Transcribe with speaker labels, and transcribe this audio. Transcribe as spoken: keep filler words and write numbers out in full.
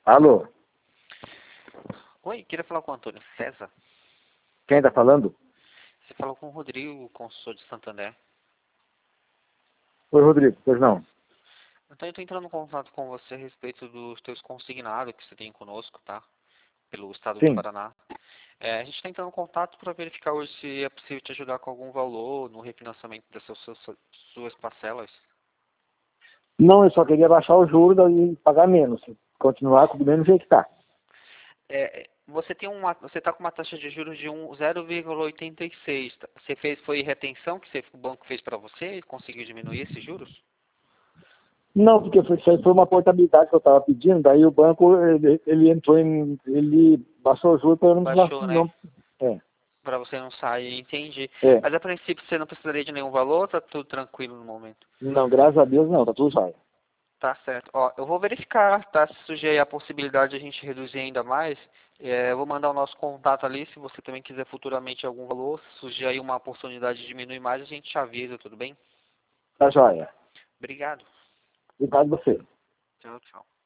Speaker 1: Alô?
Speaker 2: Oi, queria falar com o Antônio César.
Speaker 1: Quem está falando?
Speaker 2: Você falou com o Rodrigo, consultor de Santander.
Speaker 1: Oi, Rodrigo. Pois não.
Speaker 2: Então eu estou entrando em contato com você a respeito dos teus consignados que você tem conosco, tá? Pelo estado do
Speaker 1: Sim.
Speaker 2: Paraná. É, a gente está entrando em contato para verificar hoje se é possível te ajudar com algum valor no refinanciamento dessas suas, suas parcelas.
Speaker 1: Não, eu só queria baixar o juro e pagar menos. Continuar com o mesmo jeito que está.
Speaker 2: É, você tem uma, você está com uma taxa de juros de um zero vírgula oitenta e seis. Tá? Você fez, foi retenção que você, o banco fez para você e conseguiu diminuir esses juros?
Speaker 1: Não, porque foi, isso aí foi uma portabilidade que eu estava pedindo, daí o banco, ele, ele entrou em... ele baixou o juro para eu não...
Speaker 2: Baixou, né?
Speaker 1: não é,
Speaker 2: Para você não sair, entendi.
Speaker 1: é.
Speaker 2: Mas a princípio você não precisaria de nenhum valor, tá tudo tranquilo no momento?
Speaker 1: Não, graças a Deus não, tá tudo jóia.
Speaker 2: Tá certo. Ó, eu vou verificar, tá? Se surgir aí a possibilidade de a gente reduzir ainda mais, é, eu vou mandar o nosso contato ali, se você também quiser futuramente algum valor, se surgir aí uma oportunidade de diminuir mais, a gente te avisa, tudo bem?
Speaker 1: Tá jóia.
Speaker 2: Obrigado.
Speaker 1: Obrigado a você.
Speaker 2: Tchau, tchau.